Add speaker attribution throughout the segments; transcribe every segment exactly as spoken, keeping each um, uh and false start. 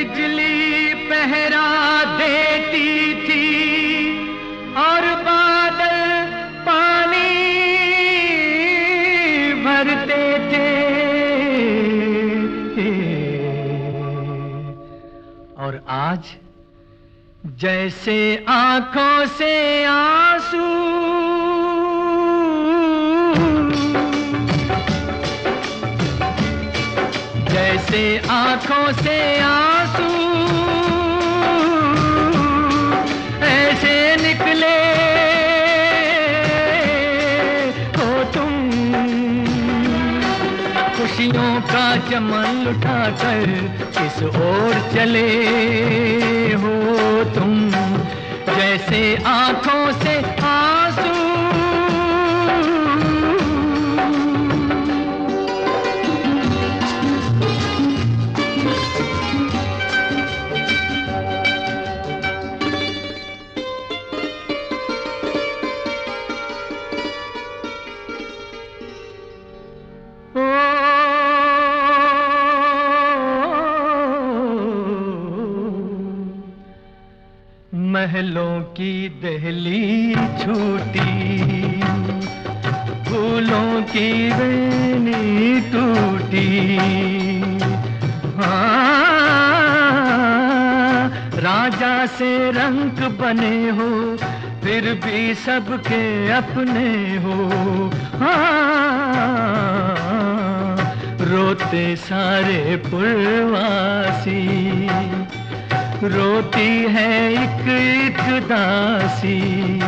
Speaker 1: बिजली पहरा देती थी और बादल पानी भरते थे, और आज जैसे आंखों से आंसू जैसे आंखों से आंसू ऐसे निकले हो तुम, खुशियों का चमन लुटाकर किस ओर चले हो तुम, जैसे आंखों से आंसू। महलों की दहली छूटी, फूलों की वेणी टूटी, हाँ, राजा से रंग बने हो फिर भी सबके अपने हो, हाँ, रोते सारे पुरवासी, रोती है एक एक दासी,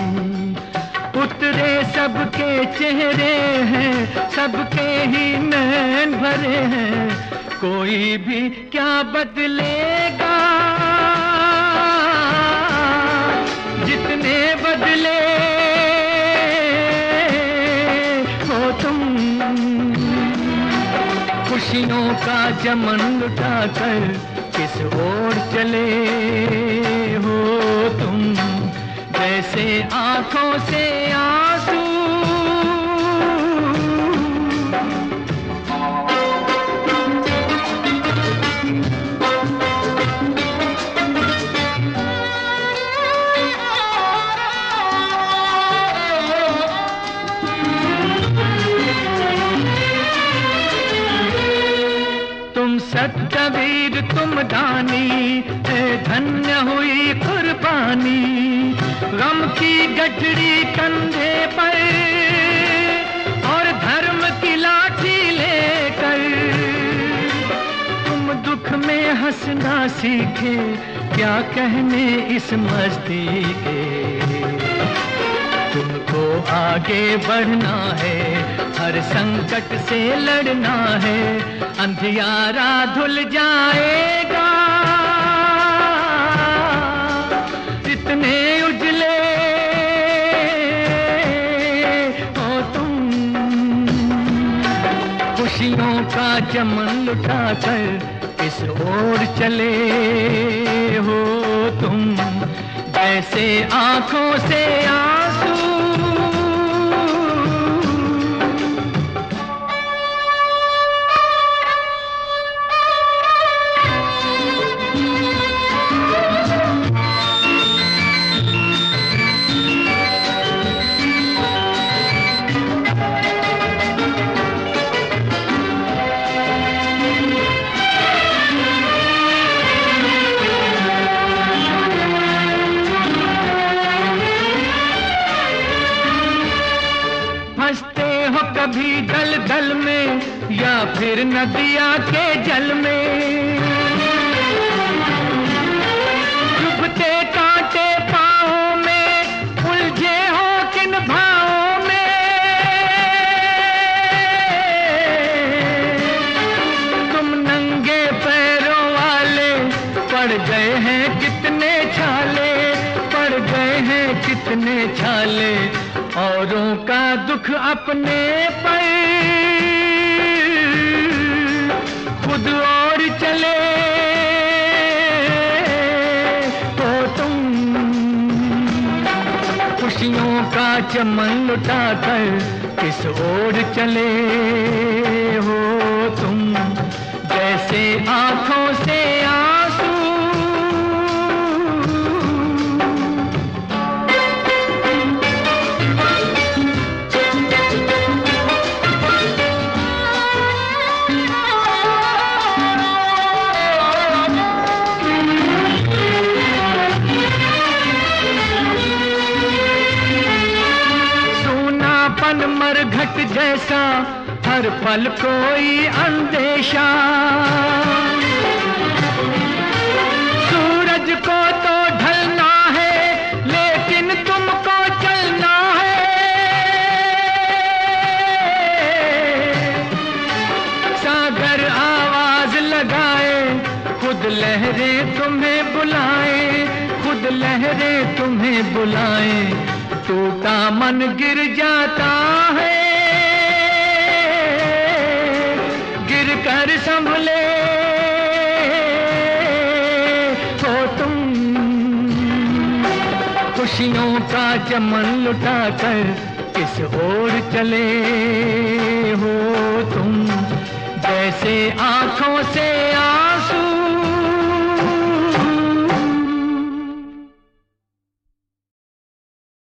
Speaker 1: उतरे सबके चेहरे हैं, सबके ही नैन भरे हैं, कोई भी क्या बदलेगा, जितने बदले हो तुम, खुशियों का चमन लुटाकर किस ओर चले हो तुम, जैसे आंखों से आंसू। तुम सत्तवीर तुम दानी, धन्य हुई कुर्बानी, गम की गठरी कंधे पर और धर्म की लाठी लेकर, तुम दुख में हंसना सीखे, क्या कहने इस मस्ती के, तुमको आगे बढ़ना है, हर संकट से लड़ना है, अंधियारा धुल जाएगा, इतने उजले हो तुम, खुशियों का चमन लुटाकर इस ओर चले हो तुम, जैसे आंखों से आंसू। कभी दल दल में या फिर नदिया के जल में, चुभते कांटे पाँव में, उलझे हो किन भावों में, तुम नंगे पैरों वाले पड़ गए हैं कितने छाले, पड़ गए हैं कितने छाले, औरों का दुख अपने पर खुद और चले तो तुम, खुशियों का चमन लुटाकर किस ओर चले हो तुम, जैसे आंखों से आंसू। जैसा हर पल कोई अंदेशा। सूरज को तो ढलना है लेकिन तुमको चलना है। सागर आवाज लगाए, खुद लहरें तुम्हें बुलाए, खुद लहरें तुम्हें बुलाए। टूटा मन गिर जाता है, गिर कर संभले हो तुम। खुशियों का चमन लुटा कर किस ओर चले हो तुम। जैसे आंखों से आ